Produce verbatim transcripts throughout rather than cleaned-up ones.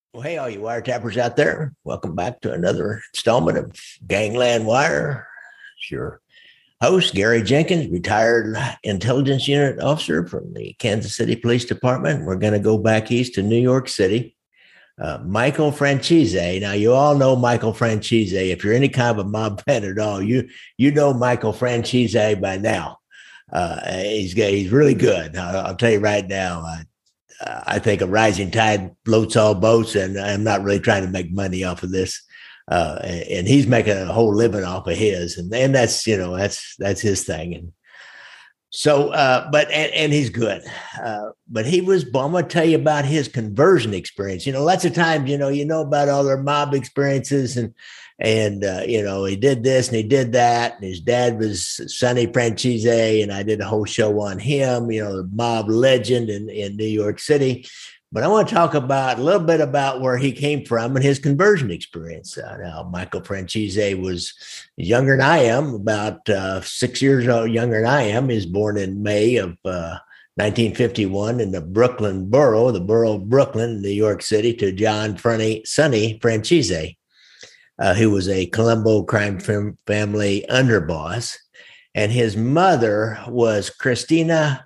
Well, hey, all you wiretappers out there, welcome back to another installment of Gangland Wire. It's your host, Gary Jenkins, retired intelligence unit officer from the Kansas City Police Department. We're going to go back east to New York City. Uh, Michael Franchese. Now, you all know Michael Franchese. If you're any kind of a mob fan at all, you you know Michael Franchese by now. Uh, he's he's really good. I'll, I'll tell you right now. Uh, uh, I think a rising tide floats all boats, and I'm not really trying to make money off of this. Uh, and, and he's making a whole living off of his, and and that's you know that's that's his thing. And so, uh, but and, and he's good, uh, but he was. I'm gonna tell you about his conversion experience. You know, lots of times, you know, you know about all their mob experiences, and and uh, you know, he did this and he did that, and his dad was Sonny Franchese, and I did a whole show on him. You know, the mob legend in in New York City. But I want to talk about a little bit about where he came from and his conversion experience. Uh, now, Michael Franchese was younger than I am, about uh, six years old, younger than I am. He was born in May of uh, nineteen fifty-one in the Brooklyn borough, the borough of Brooklyn, New York City, to John Sonny Franchese, uh, who was a Colombo crime family underboss. And his mother was Christina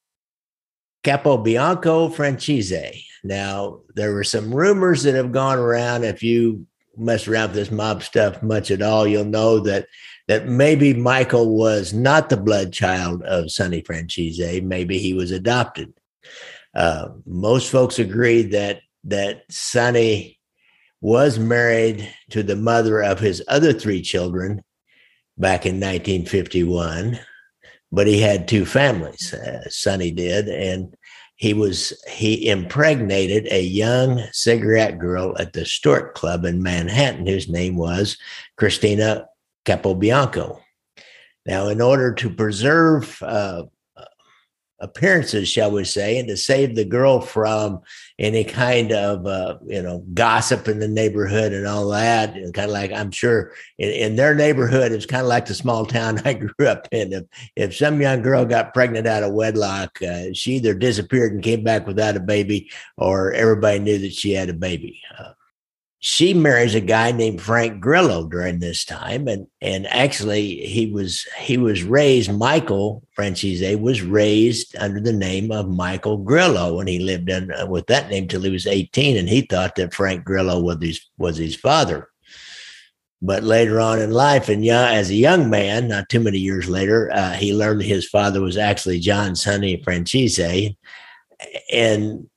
Capobianco Franchese. Now, there were some rumors that have gone around. If you mess around with this mob stuff much at all, you'll know that that maybe Michael was not the blood child of Sonny Franchese. Maybe he was adopted. Uh, most folks agree that that Sonny was married to the mother of his other three children back in nineteen fifty-one. But he had two families, uh, Sonny did, and he was he impregnated a young cigarette girl at the Stuart Club in Manhattan, whose name was Christina Capobianco. Now, in order to preserve uh, appearances, shall we say, and to save the girl from any kind of uh, you know gossip in the neighborhood and all that, and kind of like I'm sure in, in their neighborhood, it's kind of like the small town I grew up in. If if some young girl got pregnant out of wedlock, uh, she either disappeared and came back without a baby, or everybody knew that she had a baby. Uh, she marries a guy named Frank Grillo during this time. And, and actually he was, he was raised, Michael Franchese was raised under the name of Michael Grillo. And he lived in, uh, with that name till he was eighteen. And he thought that Frank Grillo was his, was his father. But later on in life, and young, as a young man, not too many years later, uh, he learned that his father was actually John Sonny Franchese. And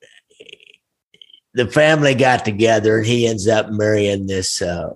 the family got together, and he ends up marrying this uh,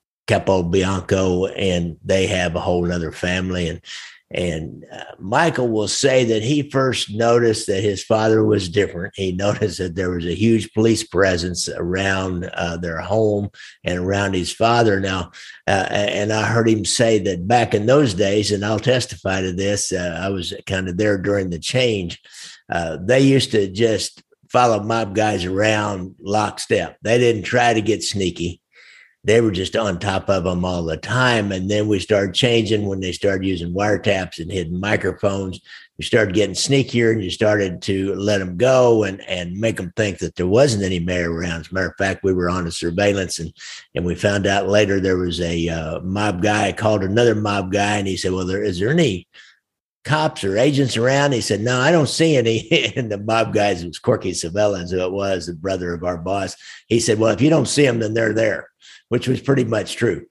Capobianco, and they have a whole other family. And and uh, Michael will say that he first noticed that his father was different. He noticed that there was a huge police presence around uh, their home and around his father. Now, uh, and I heard him say that back in those days, and I'll testify to this, uh, I was kind of there during the change. Uh, they used to just follow mob guys around lockstep. They didn't try to get sneaky. They were just on top of them all the time. And then we started changing when they started using wiretaps and hidden microphones. We started getting sneakier, and you started to let them go and, and make them think that there wasn't any mayor around. As a matter of fact, we were on a surveillance, and, and we found out later there was a uh, mob guy called another mob guy, and he said, well, there, is there any cops or agents around? He said, no, I don't see any. And the mob guys, it was Corky Savellans, who it was, the brother of our boss. He said, well, if you don't see them, then they're there, which was pretty much true.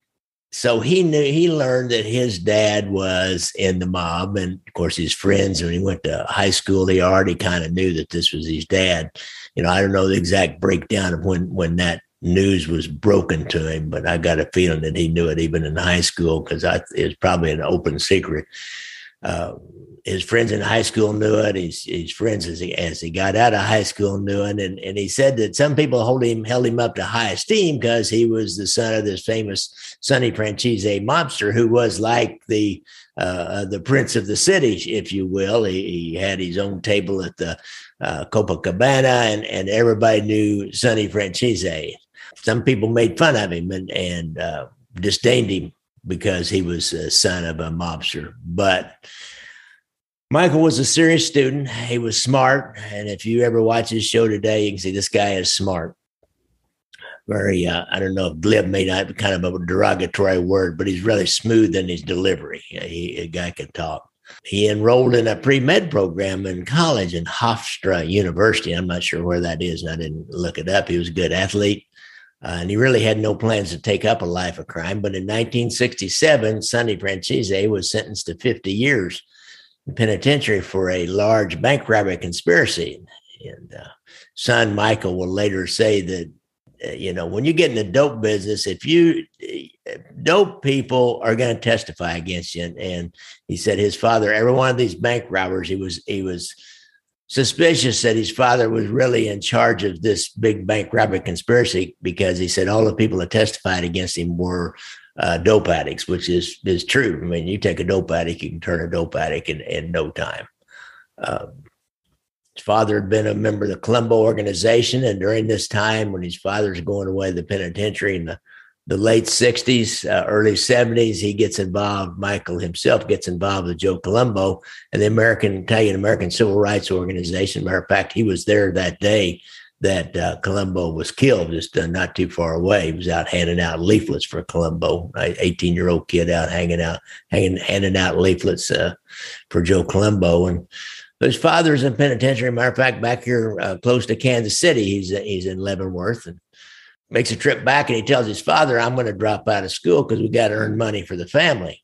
So he knew, he learned that his dad was in the mob. And of course, his friends, when he went to high school, they already kind of knew that this was his dad. You know, I don't know the exact breakdown of when, when that news was broken to him, but I got a feeling that he knew it even in high school, because it was probably an open secret. Uh, his friends in high school knew it. His, his friends as he, as he got out of high school knew it. And, and he said that some people hold him, held him up to high esteem because he was the son of this famous Sonny Franchese mobster, who was like the, uh, the prince of the city, if you will. He, he had his own table at the uh, Copacabana, and, and everybody knew Sonny Franchese. Some people made fun of him and, and uh, disdained him because he was a son of a mobster. But Michael was a serious student. He was smart. And if you ever watch his show today, you can see this guy is smart. very, uh, I don't know if glib may not be kind of a derogatory word, but he's really smooth in his delivery. He, a guy can talk. He enrolled in a pre-med program in college in Hofstra University. I'm not sure where that is, and I didn't look it up. He was a good athlete, uh, and he really had no plans to take up a life of crime. But in nineteen sixty-seven, Sonny Franzese was sentenced to fifty years in penitentiary for a large bank robbery conspiracy. And uh, son Michael will later say that, uh, you know, when you get in the dope business, if you dope people are going to testify against you. And, and he said his father, every one of these bank robbers, he was he was suspicious that his father was really in charge of this big bank robbery conspiracy, because he said all the people that testified against him were uh, dope addicts, which is is true. I mean, you take a dope addict, you can turn a dope addict in, in no time. Uh, his father had been a member of the Colombo organization, and during this time, when his father's going away to the penitentiary in the, the late sixties, uh, early seventies, he gets involved. Michael himself gets involved with Joe Colombo and the American Italian American Civil Rights Organization. Matter of fact, he was there that day that uh, Colombo was killed, just uh, not too far away. He was out handing out leaflets for Colombo, an eighteen-year-old kid out hanging out, hanging, handing out leaflets uh, for Joe Colombo. And his father's in penitentiary. Matter of fact, back here uh, close to Kansas City, he's he's in Leavenworth, and makes a trip back, and he tells his father, "I'm going to drop out of school because we got to earn money for the family."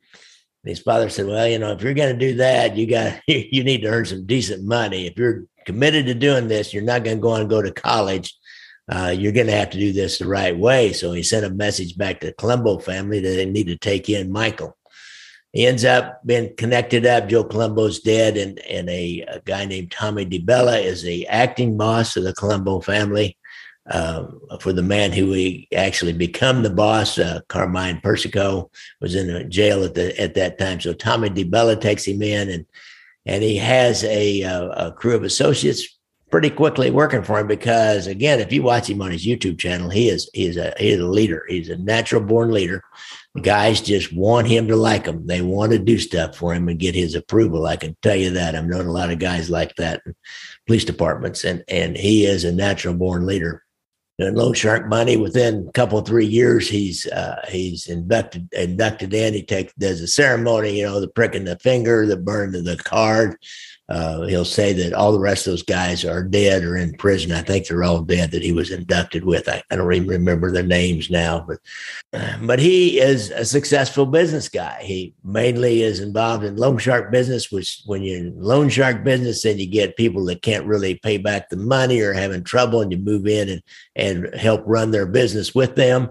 And his father said, "Well, you know, if you're going to do that, you got you need to earn some decent money. If you're committed to doing this, you're not going to go on and go to college. Uh, you're going to have to do this the right way." So he sent a message back to the Colombo family that they need to take in Michael. He ends up being connected up. Joe Colombo's dead, and, and a, a guy named Tommy DiBella is the acting boss of the Colombo family. Uh, for the man who he actually become the boss, uh, Carmine Persico, was in a jail at the at that time. So Tommy DiBella takes him in, and and he has a, a, a crew of associates pretty quickly working for him, because again, if you watch him on his YouTube channel, he is he is a he is a leader. He's a natural born leader. Guys just want him to like him. They want to do stuff for him and get his approval. I can tell you that. I've known a lot of guys like that in police departments, and and he is a natural born leader. And Loan Shark money, within a couple three years, he's uh, he's inducted inducted in. He takes does a ceremony, you know, the prick in the finger, the burn of the card. Uh, he'll say that all the rest of those guys are dead or in prison. I think they're all dead that he was inducted with. I, I don't even remember their names now, but uh, but he is a successful business guy. He mainly is involved in loan shark business, which when you're in loan shark business, then you get people that can't really pay back the money or having trouble, and you move in and, and help run their business with them.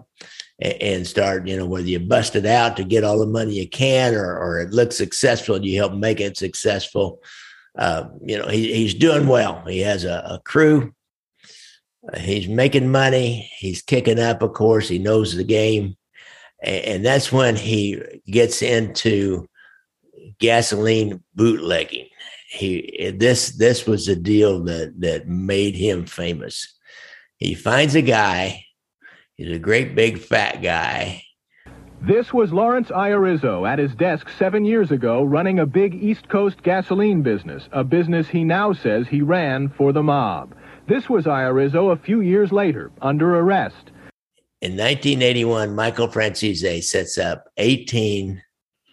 And start, you know, whether you bust it out to get all the money you can, or, or it looks successful and you help make it successful. Uh, you know, he, he's doing well. He has a, a crew. Uh, he's making money. He's kicking up, of course. He knows the game. And, and that's when he gets into gasoline bootlegging. He this this was the deal that that made him famous. He finds a guy. He's a great big fat guy. This was Lawrence Irizzo at his desk seven years ago, running a big East Coast gasoline business, a business he now says he ran for the mob. This was Irizzo a few years later, under arrest. In nineteen eighty-one, Michael Franzese sets up eighteen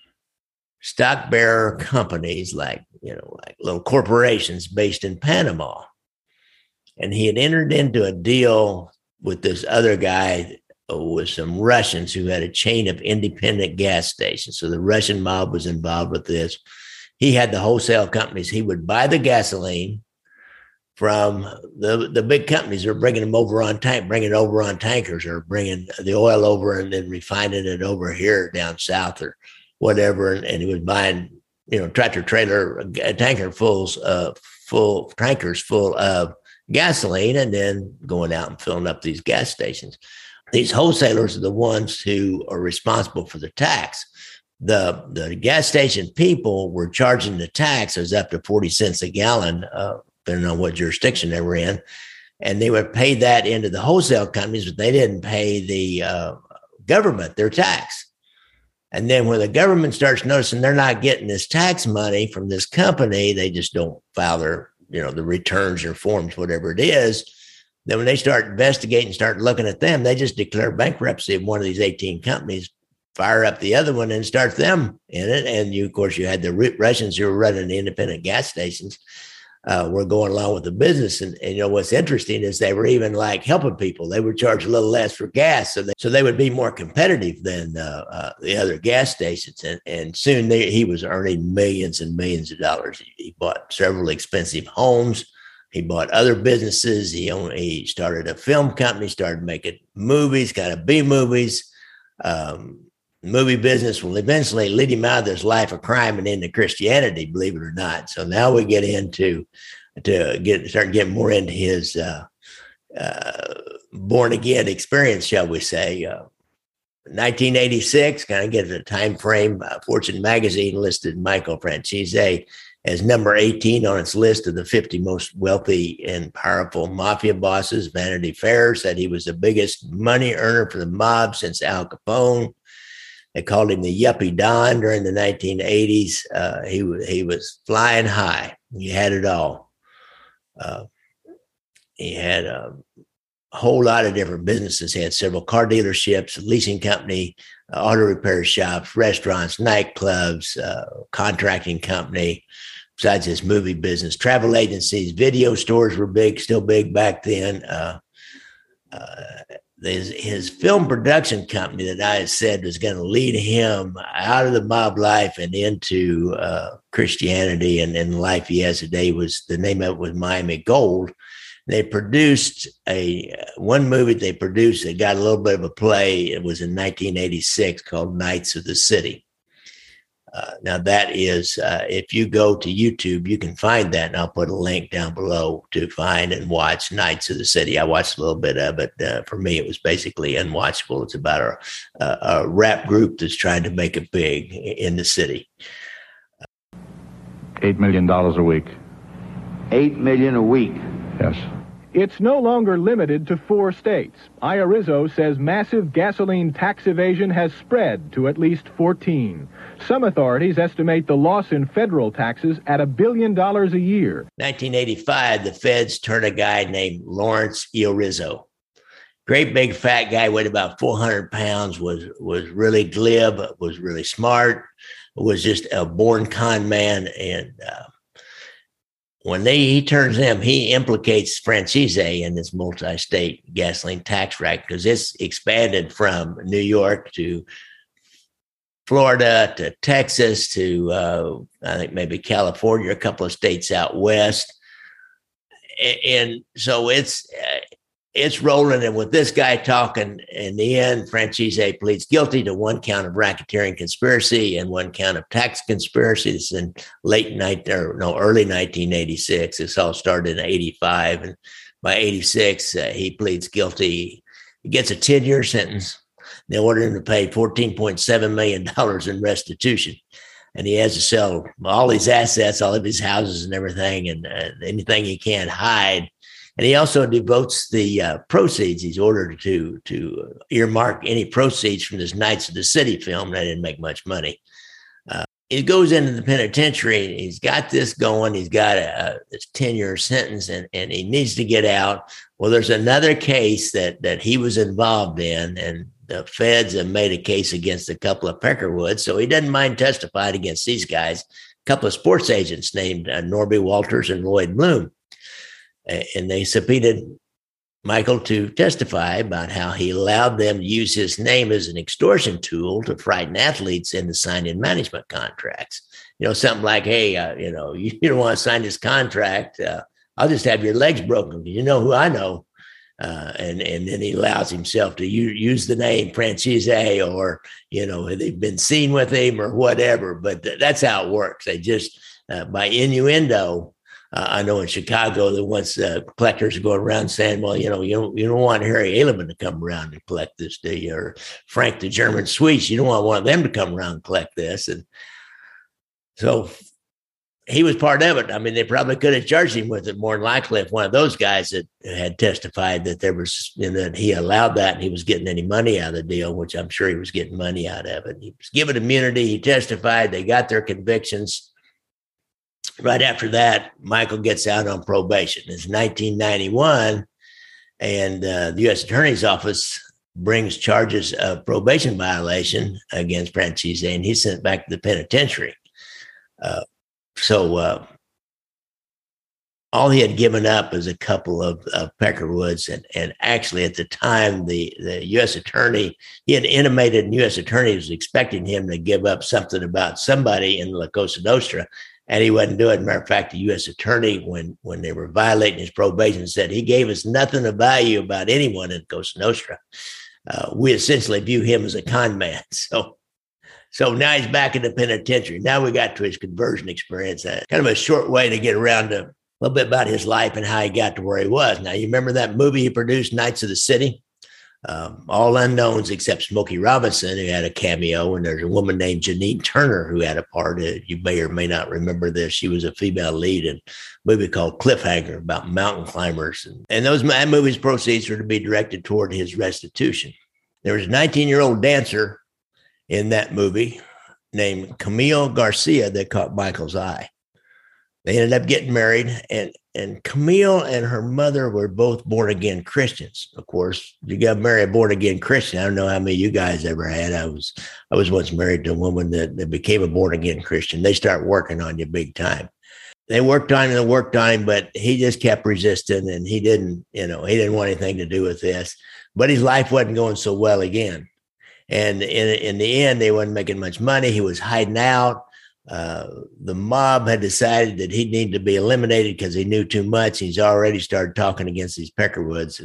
stock bearer companies, like, you know, like little corporations based in Panama. And he had entered into a deal with this other guy, with some Russians who had a chain of independent gas stations. So the Russian mob was involved with this. He had the wholesale companies. He would buy the gasoline from the, the big companies, or bringing them over on tank, bringing it over on tankers, or bringing the oil over and then refining it over here down south or whatever. And, and he was buying, you know, tractor trailer, a tanker fulls, uh, full tankers full of gasoline, and then going out and filling up these gas stations. These wholesalers are the ones who are responsible for the tax. The, the gas station people were charging the tax. It was up to forty cents a gallon, uh, depending on what jurisdiction they were in. And they would pay that into the wholesale companies, but they didn't pay the uh, government their tax. And then when the government starts noticing they're not getting this tax money from this company, they just don't file their, you know, the returns or forms, whatever it is. Then when they start investigating, start looking at them, they just declare bankruptcy of one of these eighteen companies, fire up the other one and start them in it. And you, of course, you had the Russians who were running the independent gas stations, uh, were going along with the business. And, and, you know, what's interesting is they were even like helping people. They would charge a little less for gas. So they, so they would be more competitive than uh, uh, the other gas stations. And, and soon they, he was earning millions and millions of dollars. He, he bought several expensive homes. He bought other businesses. He owned, he started a film company, started making movies, kind of B movies. Um, movie business will eventually lead him out of this life of crime and into Christianity, believe it or not. So now we get into to get start getting more into his uh, uh, born again experience, shall we say? Uh, nineteen eighty-six, kind of get a time frame. Uh, Fortune magazine listed Michael Franzese as number eighteen on its list of the fifty most wealthy and powerful mafia bosses. Vanity Fair said he was the biggest money earner for the mob since Al Capone. They called him the Yuppie Don during the nineteen eighties. Uh, he, w- he was flying high. He had it all. Uh, he had a whole lot of different businesses. He had several car dealerships, a leasing company, uh, auto repair shops, restaurants, nightclubs, uh, contracting company, besides his movie business, travel agencies, video stores were big, still big back then. Uh, uh, his, his film production company that I had said was going to lead him out of the mob life and into uh, Christianity and, and the life he has today was, the name of it was Miami Gold. They produced a one movie they produced that got a little bit of a play. It was in nineteen eighty-six called Knights of the City. Uh, now that is, uh, if you go to YouTube, you can find that, and I'll put a link down below to find and watch Knights of the City. I watched a little bit of it. Uh, for me, it was basically unwatchable. It's about a, a, a rap group that's trying to make it big in the city. Eight million dollars a week. Eight million a week. Yes. It's no longer limited to four states. Irizzo says massive gasoline tax evasion has spread to at least fourteen. Some authorities estimate the loss in federal taxes at a billion dollars a year. nineteen eighty-five, the feds turned a guy named Lawrence Irizzo. Great big fat guy, weighed about four hundred pounds, was, was really glib, was really smart, was just a born con man. And uh, when they, he turns them, he implicates Franzese in this multi-state gasoline tax racket because it's expanded from New York to Florida to Texas to, uh, I think maybe California, a couple of states out west. And so it's uh, it's rolling. And with this guy talking, in the end, Franzese pleads guilty to one count of racketeering conspiracy and one count of tax conspiracy. This is in late night or no, early nineteen eighty-six. This all started in eighty-five. And by eighty-six, uh, he pleads guilty. He gets a ten-year sentence. They order him to pay fourteen point seven million dollars in restitution. And he has to sell all his assets, all of his houses and everything, and uh, anything he can't hide. And he also devotes the uh, proceeds. He's ordered to to earmark any proceeds from this Knights of the City film. That didn't make much money. Uh, he goes into the penitentiary. He's got this going. He's got a, a this ten-year sentence, and, and he needs to get out. Well, there's another case that that he was involved in, and the feds have made a case against a couple of Peckerwoods, so he doesn't mind testifying against these guys. A couple of sports agents named uh, Norby Walters and Lloyd Bloom. And they subpoenaed Michael to testify about how he allowed them to use his name as an extortion tool to frighten athletes into signing management contracts. You know, something like, hey, uh, you know, you, you don't want to sign this contract. Uh, I'll just have your legs broken. You know who I know. Uh, and, and then he allows himself to u- use the name Franzese, or, you know, they've been seen with him or whatever. But th- that's how it works. They just, uh, by innuendo, Uh, I know in Chicago that once uh, collectors are going around saying, well, you know, you don't, you don't want Harry Edelman to come around and collect this, do you? Or Frank the German Swiss, you don't want one of them to come around and collect this. And so he was part of it. I mean, they probably could have charged him with it more than likely if one of those guys that had testified that there was, you know, that he allowed that and he was getting any money out of the deal, which I'm sure he was getting money out of it. He was given immunity. He testified. They got their convictions. Right after that, Michael gets out on probation. It's nineteen ninety-one, And uh, the U S Attorney's Office brings charges of probation violation against Franchese, and he's sent back to the penitentiary. Uh, so uh, all he had given up was a couple of, of Peckerwoods. And, and actually, at the time, the, the U S attorney, he had intimated, and U S attorney was expecting him to give up something about somebody in La Cosa Nostra, and he wasn't doing it. Matter of fact, the U S attorney, when, when they were violating his probation, said he gave us nothing of value about anyone in Cosa Nostra. Uh, we essentially view him as a con man. So, so now he's back in the penitentiary. Now we got to his conversion experience. Uh, kind of a short way to get around to a little bit about his life and how he got to where he was. Now, you remember that movie he produced, Knights of the City? Um, all unknowns except Smokey Robinson, who had a cameo, and there's a woman named Janine Turner who had a part. Uh, you may or may not remember this. She was a female lead in a movie called Cliffhanger about mountain climbers. And, and those that movie's proceeds were to be directed toward his restitution. There was a nineteen-year-old dancer in that movie named Camille Garcia that caught Michael's eye. They ended up getting married, and, and Camille and her mother were both born-again Christians. Of course, you got married a born-again Christian. I don't know how many of you guys ever had. I was I was once married to a woman that, that became a born-again Christian. They start working on you big time. They worked on him and worked on him, but he just kept resisting, and he didn't, you know, he didn't want anything to do with this. But his life wasn't going so well again. And in, in the end, they wasn't making much money. He was hiding out. Uh, the mob had decided that he needed to be eliminated because he knew too much. He's already started talking against these Peckerwoods.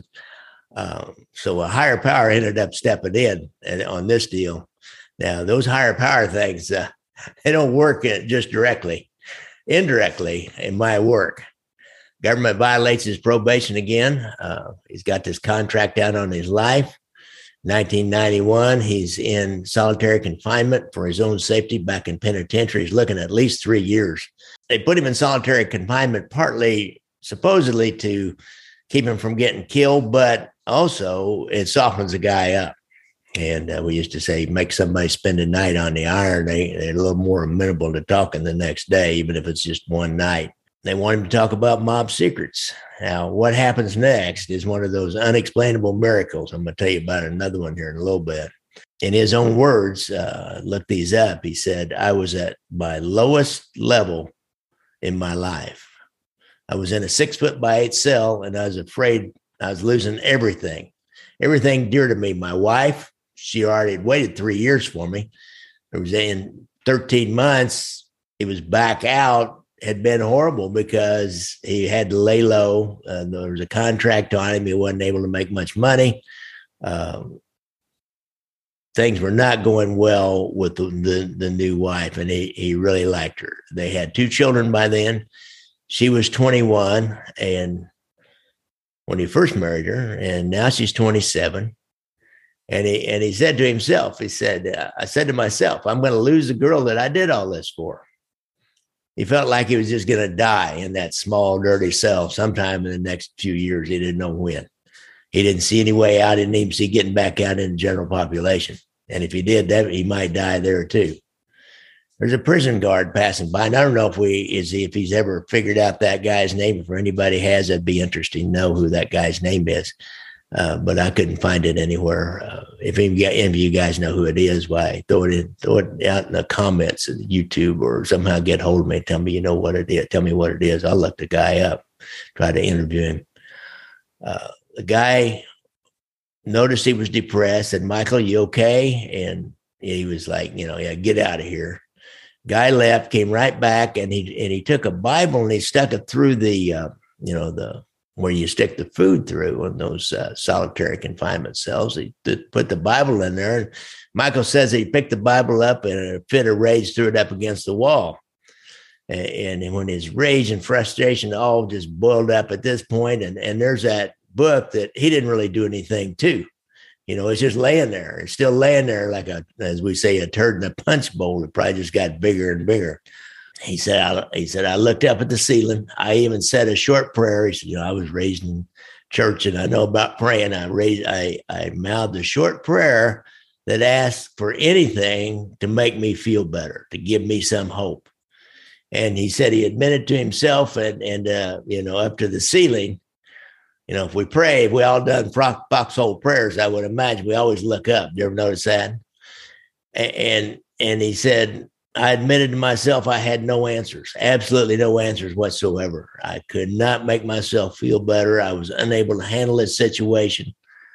Uh, so a higher power ended up stepping in and, on this deal. Now, those higher power things, uh, they don't work just directly. Indirectly, it might work. Government violates his probation again. Uh, he's got this contract out on his life. nineteen ninety-one, he's in solitary confinement for his own safety back in penitentiary. He's looking at least three years. They put him in solitary confinement partly, supposedly, to keep him from getting killed, but also it softens a guy up. And uh, we used to say, make somebody spend a night on the iron. They, they're a little more amenable to talking the next day, even if it's just one night. They want him to talk about mob secrets. Now, what happens next is one of those unexplainable miracles. I'm going to tell you about another one here in a little bit. In his own words, uh, look these up. He said, I was at my lowest level in my life. I was in a six foot by eight cell, and I was afraid I was losing everything, everything dear to me. My wife, she already had waited three years for me. It was in thirteen months. He was back out. Had been horrible because he had to lay low. Uh, there was a contract on him. He wasn't able to make much money. Um, things were not going well with the, the, the new wife, and he, he really liked her. They had two children by then. She was twenty-one, and when he first married her, and now she's twenty-seven. And he and he said to himself, he said, I said to myself, I'm going to lose the girl that I did all this for. He felt like he was just going to die in that small, dirty cell sometime in the next few years. He didn't know when. He didn't see any way out. He didn't even see getting back out in the general population. And if he did that, he might die there too. There's a prison guard passing by, and I don't know if we is he, if he's ever figured out that guy's name. If anybody has, it'd be interesting to know who that guy's name is. Uh, but I couldn't find it anywhere. Uh, if any, any of you guys know who it is, why throw it in, throw it out in the comments of YouTube, or somehow get hold of me. Tell me you know what it is. Tell me what it is. I'll look the guy up, try to interview him. Uh, the guy noticed he was depressed. Said, "Michael, you okay?" And he was like, "You know, yeah, get out of here." Guy left, came right back, and he and he took a Bible and he stuck it through the, uh, you know, the. where you stick the food through in those uh, solitary confinement cells. He th- put the Bible in there. And Michael says he picked the Bible up and in a fit of rage threw it up against the wall. And, and when his rage and frustration all just boiled up at this point, and, and there's that book that he didn't really do anything to. You know, it's just laying there. It's still laying there like a, as we say, a turd in a punch bowl. It probably just got bigger and bigger. He said, I, he said, I looked up at the ceiling. I even said a short prayer. He said, you know, I was raised in church and I know about praying. I raised, I, I mouthed a short prayer that asked for anything to make me feel better, to give me some hope. And he said he admitted to himself and, and uh, you know, up to the ceiling You know, if we pray, if we all done foxhole prayers, I would imagine we always look up. You ever notice that? And and he said, I admitted to myself I had no answers, absolutely no answers whatsoever. I could not make myself feel better. I was unable to handle this situation.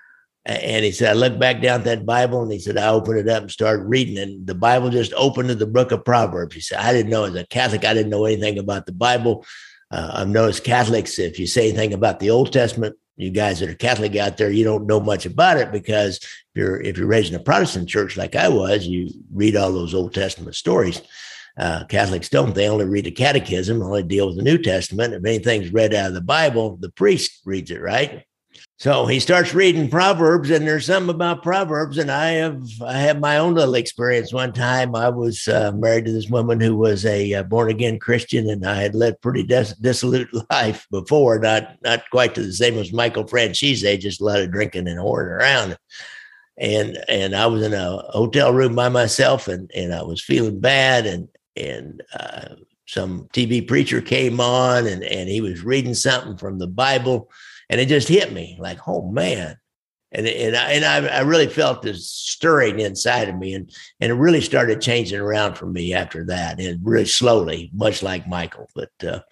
And he said, I looked back down at that Bible, and he said, I opened it up and started reading, and the Bible just opened to the book of Proverbs. He said, I didn't know, as a Catholic, I didn't know anything about the Bible. Uh, I've noticed Catholics, if you say anything about the Old Testament, you guys that are Catholic out there, you don't know much about it, because if you're, if you're raised in a Protestant church like I was, you read all those Old Testament stories. Uh, Catholics don't. They only read the catechism, only deal with the New Testament. If anything's read out of the Bible, the priest reads it, right? So he starts reading Proverbs, and there's something about Proverbs. And I have I had my own little experience. One time I was uh, married to this woman who was a uh, born-again Christian, and I had led pretty dis- dissolute life before, not not quite to the same as Michael Franchese, just a lot of drinking and whoring around. And and I was in a hotel room by myself, and, and I was feeling bad, and and uh, some T V preacher came on, and, and he was reading something from the Bible. And it just hit me like, oh, man. And, and, I, and I, I really felt this stirring inside of me. And, and it really started changing around for me after that. And really slowly, much like Michael. But uh,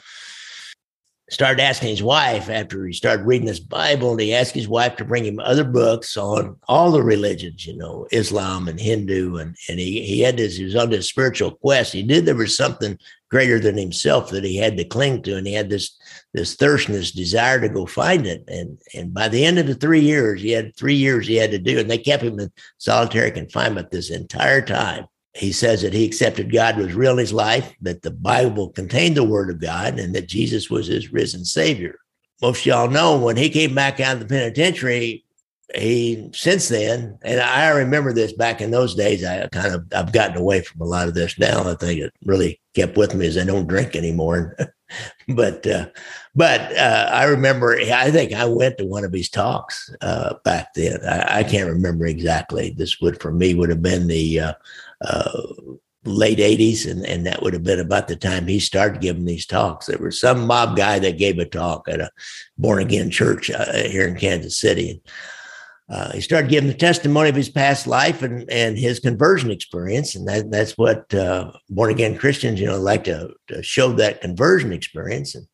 started asking his wife after he started reading this Bible. And he asked his wife to bring him other books on all the religions, you know, Islam and Hindu. And, and he, he had this, he was on this spiritual quest. He knew there was something greater than himself that he had to cling to. And he had this this thirst and this desire to go find it. And, and by the end of the three years, he had three years he had to do, and they kept him in solitary confinement this entire time. He says that he accepted God was real in his life, that the Bible contained the word of God, and that Jesus was his risen Savior. Most of y'all know when he came back out of the penitentiary, he, since then, and I remember this back in those days, I kind of, I've gotten away from a lot of this now. I think it really kept with me as I don't drink anymore. but, uh, but, uh, I remember, I think I went to one of his talks, uh, back then. I, I can't remember exactly. This would, for me, would have been the, uh, uh, late eighties. And, and that would have been about the time he started giving these talks. There was some mob guy that gave a talk at a born again church uh, here in Kansas City. Uh, he started giving the testimony of his past life and, and his conversion experience. And that, that's what uh, born-again Christians, you know, like to, to show that conversion experience. And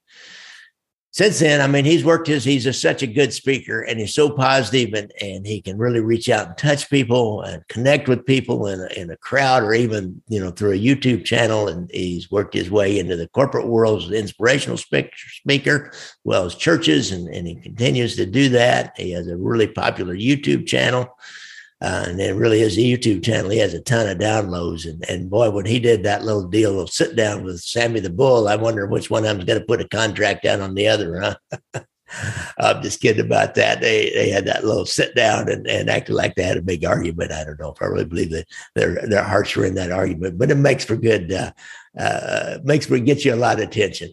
since then, I mean, he's worked his, he's a, such a good speaker, and he's so positive, and, and he can really reach out and touch people and connect with people in a, in a crowd, or even, you know, through a YouTube channel. And he's worked his way into the corporate world as an inspirational speaker, speaker as well as churches, and, and he continues to do that. He has a really popular YouTube channel. Uh, and it really is a YouTube channel. He has a ton of downloads. And, and boy, when he did that little deal of sit down with Sammy the Bull, I wonder which one of them's going to put a contract down on the other, huh? I'm just kidding about that. They they had that little sit down and, and acted like they had a big argument. I don't know if I really believe that their their hearts were in that argument, but it makes for good, uh, uh, makes for, gets you a lot of attention.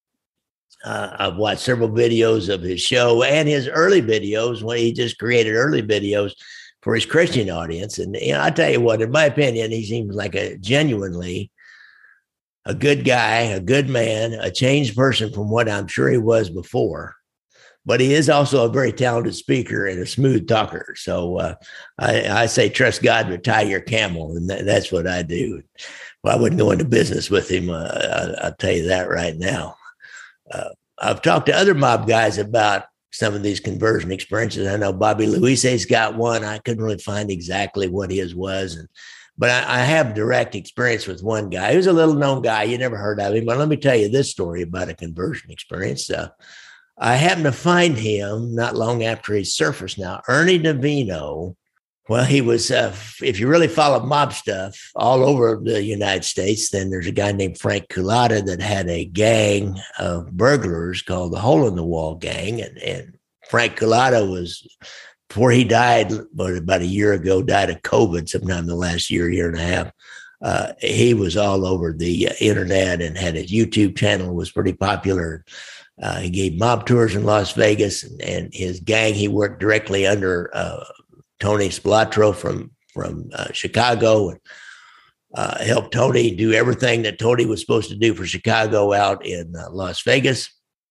Uh, I've watched several videos of his show and his early videos when he just created early videos for his Christian audience. And you know, I tell you what, in my opinion, he seems like a genuinely a good guy, a good man, a changed person from what I'm sure he was before. But he is also a very talented speaker and a smooth talker. So uh, I, I say, trust God to tie your camel. And that, that's what I do. Well, I wouldn't go into business with him. Uh, I, I'll tell you that right now. Uh, I've talked to other mob guys about some of these conversion experiences. I know Bobby Luise's got one. I couldn't really find exactly what his was. And, but I, I have direct experience with one guy who's a little known guy. You never heard of him. But let me tell you this story about a conversion experience. Uh, I happened to find him not long after he surfaced. Now, Ernie DeVino, well, he was, uh, if you really follow mob stuff all over the United States, then there's a guy named Frank Culata that had a gang of burglars called the Hole in the Wall Gang. And, and Frank Culata was, before he died, about a year ago, died of COVID sometime in the last year, year and a half. Uh, he was all over the uh, internet and had his YouTube channel, was pretty popular. Uh, he gave mob tours in Las Vegas, and, and his gang, he worked directly under uh, Tony Spilotro from, from uh, Chicago, and uh, helped Tony do everything that Tony was supposed to do for Chicago out in uh, Las Vegas.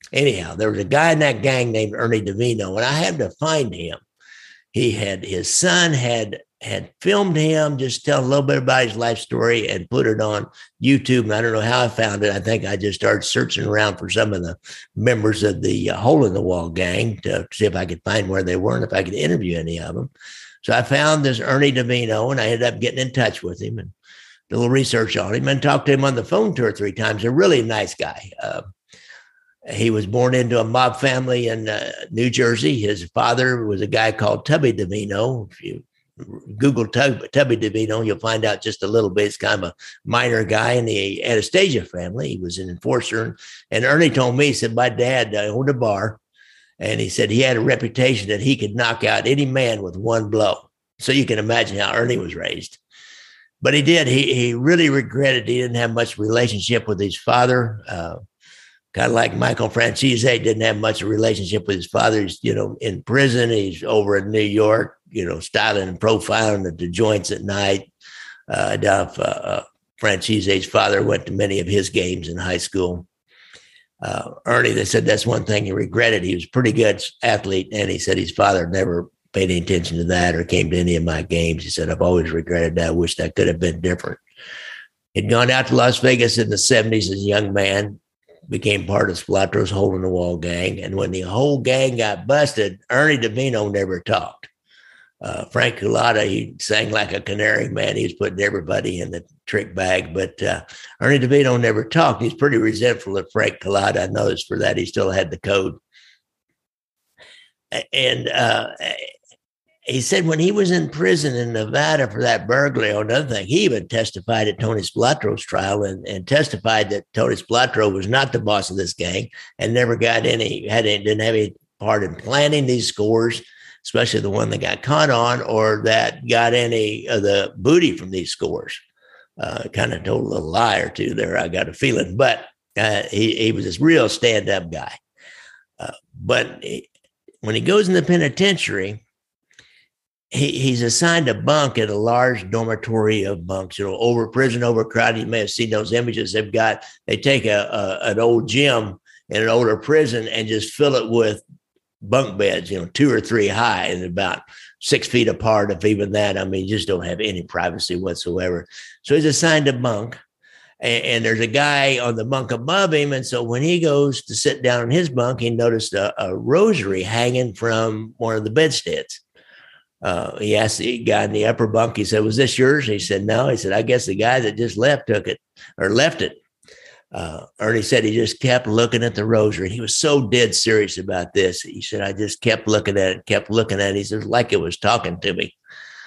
anyhow, there was a guy in that gang named Ernie DeVino, and I had to find him. He had his son had had filmed him, just tell a little bit about his life story and put it on YouTube. And I don't know how I found it. I think I just started searching around for some of the members of the uh, Hole in the Wall gang to see if I could find where they were and if I could interview any of them. So I found this Ernie DeVino, and I ended up getting in touch with him and did a little research on him and talked to him on the phone two or three times. A really nice guy. Uh, He was born into a mob family in uh, New Jersey. His father was a guy called Tubby DeVino. If you Google Tub, Tubby DeVino, you'll find out just a little bit. He's kind of a minor guy in the Anastasia family. He was an enforcer. And Ernie told me, he said, my dad uh, owned a bar. And he said he had a reputation that he could knock out any man with one blow. So you can imagine how Ernie was raised. But he did. He, he really regretted he didn't have much relationship with his father. Uh, Kind of like Michael Franzese didn't have much of a relationship with his father. He's, you know, in prison. He's over in New York, you know, styling and profiling at the joints at night. Uh, Adolph uh, Francese's father went to many of his games in high school. Uh, Ernie, they said that's one thing he regretted. He was a pretty good athlete, and he said his father never paid any attention to that or came to any of my games. He said, I've always regretted that. I wish that could have been different. He'd gone out to Las Vegas in the seventies as a young man, became part of Spilatro's Hole in the Wall gang. And when the whole gang got busted, Ernie DeVino never talked. Uh, Frank Cullotta, he sang like a canary, man. He was putting everybody in the trick bag. But uh, Ernie DeVino never talked. He's pretty resentful of Frank Cullotta. I noticed for that. He still had the code. And uh, he said when he was in prison in Nevada for that burglary or another thing, he even testified at Tony Spilatro's trial and, and testified that Tony Spilatro was not the boss of this gang and never got any, had any, didn't have any part in planning these scores, especially the one that got caught on or that got any of the booty from these scores. Uh, kind of told a little lie or two there, I got a feeling. But uh, he, he was this real stand-up guy. Uh, but he, when he goes in the penitentiary, He, he's assigned a bunk at a large dormitory of bunks, you know, over prison, overcrowded. You may have seen those images. They've got, they take a, a an old gym in an older prison and just fill it with bunk beds, you know, two or three high and about six feet apart, if even that. I mean, you just don't have any privacy whatsoever. So he's assigned a bunk, and, and there's a guy on the bunk above him. And so when he goes to sit down on his bunk, he noticed a, a rosary hanging from one of the bedsteads. Uh, he asked the guy in the upper bunk, he said, was this yours? He said, no. He said, I guess the guy that just left took it or left it. Uh, Ernie said he just kept looking at the rosary. He was so dead serious about this. He said, I just kept looking at it, kept looking at it. He said, like it was talking to me.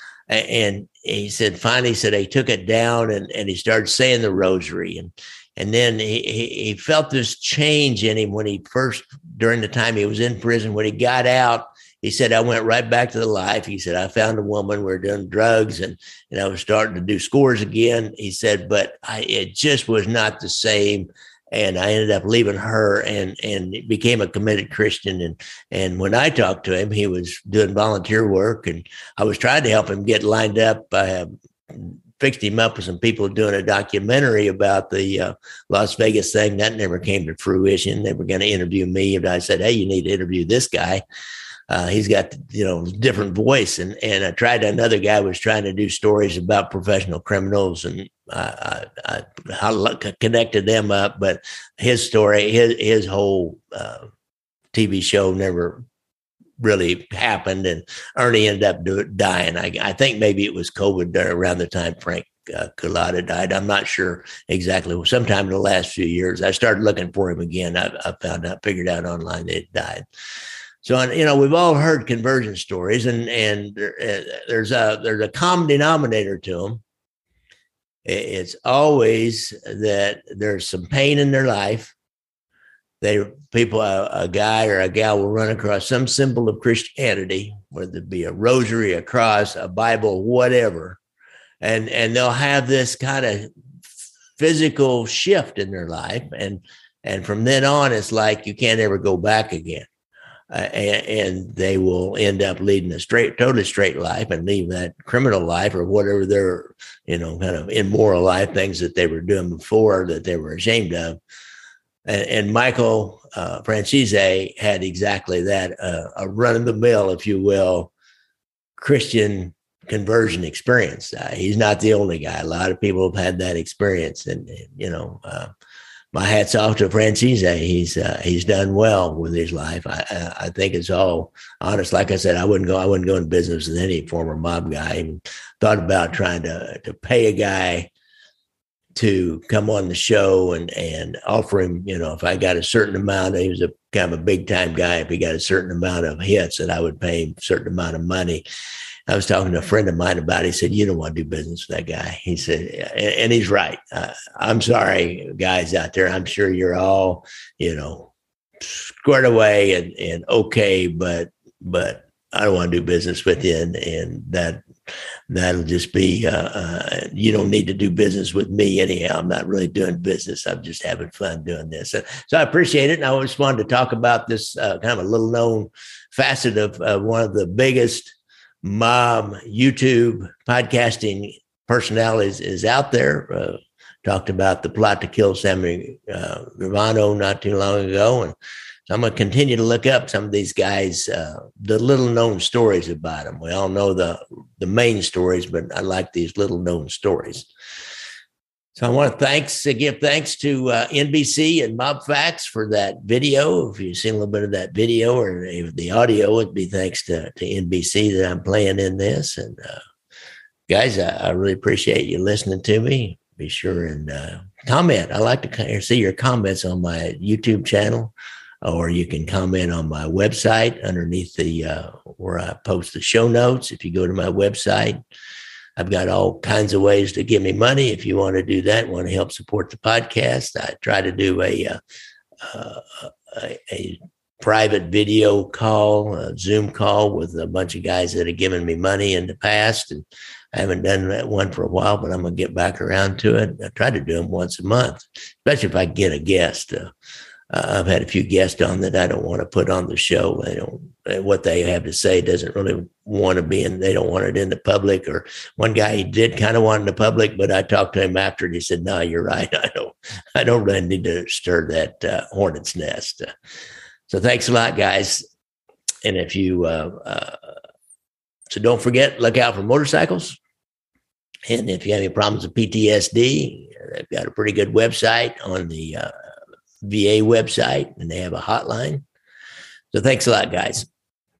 And he said, finally, he said, he took it down and, and he started saying the rosary. And, and then he, he, he felt this change in him when he first, during the time he was in prison, when he got out. He said, I went right back to the life. He said, I found a woman. We were doing drugs and, and I was starting to do scores again. He said, but I, it just was not the same. And I ended up leaving her and, and became a committed Christian. And, and when I talked to him, he was doing volunteer work and I was trying to help him get lined up. I fixed him up with some people doing a documentary about the uh, Las Vegas thing. That never came to fruition. They were going to interview me. And I said, hey, you need to interview this guy. Uh, he's got, you know, different voice. And, and I tried, another guy was trying to do stories about professional criminals and I, I, I connected them up, but his story, his, his whole uh, T V show never really happened. And Ernie ended up do, dying. I, I think maybe it was COVID around the time Frank uh, Cullotta died. I'm not sure exactly. Sometime in the last few years, I started looking for him again. I, I found out, figured out online that he died. So, you know, we've all heard conversion stories, and and there's a there's a common denominator to them. It's always that there's some pain in their life. They people, a, a guy or a gal will run across some symbol of Christianity, whether it be a rosary, a cross, a Bible, whatever, and and they'll have this kind of physical shift in their life, and and from then on, it's like you can't ever go back again. Uh, and, and they will end up leading a straight, totally straight life and leave that criminal life or whatever their, you know, kind of immoral life, things that they were doing before that they were ashamed of. And, and Michael uh, Francese had exactly that, uh, a run-of-the-mill, if you will, Christian conversion experience. Uh, he's not the only guy. A lot of people have had that experience. And, you know, uh, my hat's off to Francese. He's uh, he's done well with his life. I, I I think it's all honest. Like I said, I wouldn't go I wouldn't go in business with any former mob guy. I even thought about trying to to pay a guy to come on the show and and offer him, you know, if I got a certain amount, he was a kind of a big time guy. If he got a certain amount of hits, that I would pay him a certain amount of money. I was talking to a friend of mine about it. He said, you don't want to do business with that guy. He said, and, and he's right. Uh, I'm sorry, guys out there. I'm sure you're all, you know, squared away and, and okay, but, but I don't want to do business with you. And, and that, that'll just be, uh, uh, you don't need to do business with me anyhow. I'm not really doing business. I'm just having fun doing this. So, so I appreciate it. And I always wanted to talk about this uh, kind of a little known facet of uh, one of the biggest mob YouTube podcasting personalities is out there. Uh, talked about the plot to kill Sammy uh, Gravano not too long ago. And so I'm going to continue to look up some of these guys, uh, the little known stories about them. We all know the, the main stories, but I like these little known stories. So I want to thanks, uh, give thanks to uh, N B C and Mob Facts for that video. If you've seen a little bit of that video or the audio, it'd be thanks to, to N B C that I'm playing in this. And uh, guys, I, I really appreciate you listening to me. Be sure and uh, comment. I like to see your comments on my YouTube channel, or you can comment on my website underneath the uh, where I post the show notes. If you go to my website, I've got all kinds of ways to give me money. If you want to do that, want to help support the podcast, I try to do a, uh, uh, a, a private video call, a Zoom call with a bunch of guys that have given me money in the past. And I haven't done that one for a while, but I'm going to get back around to it. I try to do them once a month, especially if I get a guest. Uh, Uh, I've had a few guests on that I don't want to put on the show. They don't, what they have to say doesn't really want to be in, they don't want it in the public. Or one guy, he did kind of want in the public, but I talked to him after and he said, no, you're right. I don't, I don't really need to stir that uh, hornet's nest. Uh, so thanks a lot, guys. And if you, uh, uh, so don't forget, look out for motorcycles. And if you have any problems with P T S D, they've got a pretty good website on the, uh, V A website, and they have a hotline. So thanks a lot, guys.